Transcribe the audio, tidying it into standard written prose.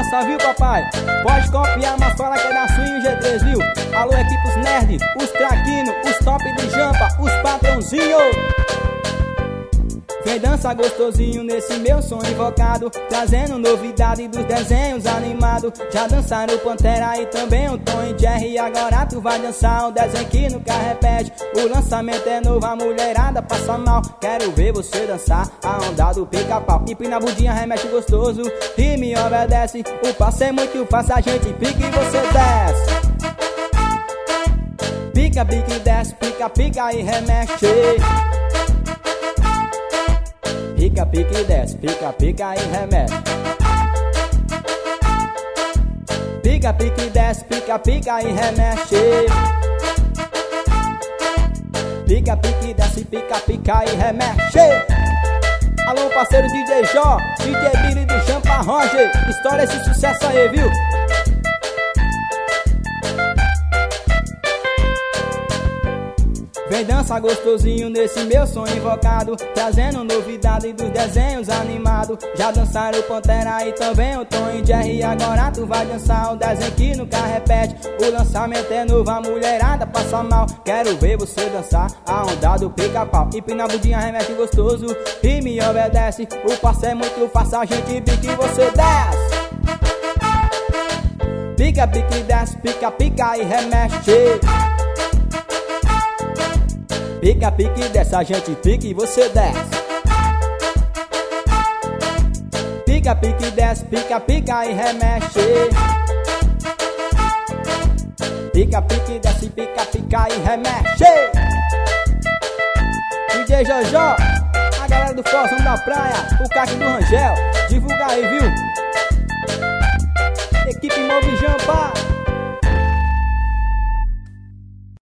massa, viu papai? Pode copiar, mas fala que é da Swing G3, viu? Alô, equipes nerd, os traquinos, os top de jampa, os patrãozinhos. Vem dança gostosinho nesse meu som invocado, trazendo novidade dos desenhos animados. Já dançaram o Pantera e também o Tom e Jerry, e agora tu vai dançar um desenho que nunca repete. O lançamento é novo, a mulherada passa mal. Quero ver você dançar a onda do pica-pau. Empina a bundinha, remexe gostoso e me obedece. O passo é muito fácil, a gente pica e você desce. Pica, pica e desce, pica, pica e remexe. Pica, pica e desce, pica, pica e remexe. Pica, pica e desce, pica, pica e remexe. Pica, pica e desce, pica, pica e remexe. Alô, parceiro DJ Jó, DJ Billy do Jampa Roger. Estoura esse sucesso aí, viu? Vem dança gostosinho nesse meu som invocado, trazendo novidade dos desenhos animados. Já dançaram o Pantera e também o Tom e Jerry, agora tu vai dançar um desenho que nunca repete. O lançamento é novo, a mulherada passa mal. Quero ver você dançar a onda do pica-pau. Empina a bundinha, remexe gostoso e me obedece. O passo é muito fácil, a gente pica e você desce. Pica, pica e desce, pica, pica e remexe. Pica, pica e desce, a gente pica e você desce. Pica, pica e desce, pica, pica e remexe. Pica, pica e desce, pica, pica e remexe. DJ Jojó, a galera do Fozão da Praia, o Caque do Rangel, divulga aí, viu?